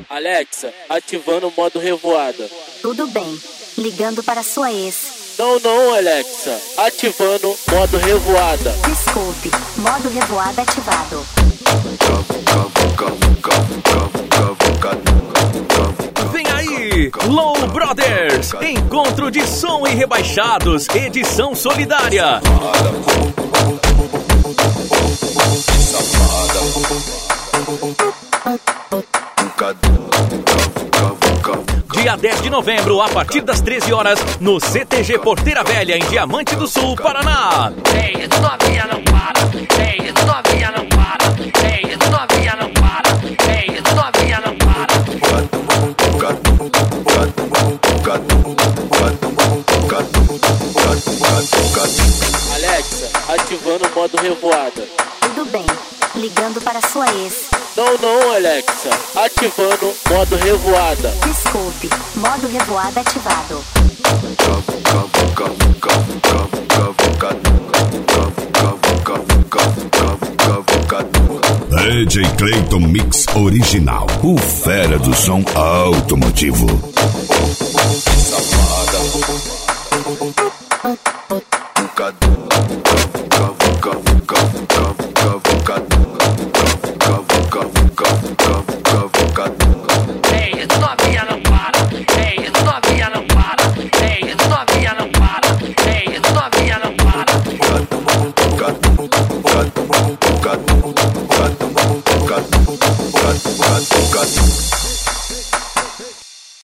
Alexa, ativando o modo revoada. Tudo bem. Ligando para sua ex. Não, Alexa. Ativando modo revoada. Desculpe, modo revoada ativado. Vem aí, Low Brothers, encontro de som e rebaixados, edição solidária. Dia 10 de novembro, a partir das 13 horas, no CTG Porteira Velha, em Diamante do Sul, Paraná. Ei, tu novinha não para. Ei, tu novinha não para. Ei, tu novinha não para. Ei, tu novinha não para. Alexa, ativando o modo revoada. Tudo bem. Ligando para sua ex. Não, Alexa. Ativando modo revoada. Desculpe, modo revoada ativado. DJ Clayton Mix Original, o fera do som automotivo. Safada.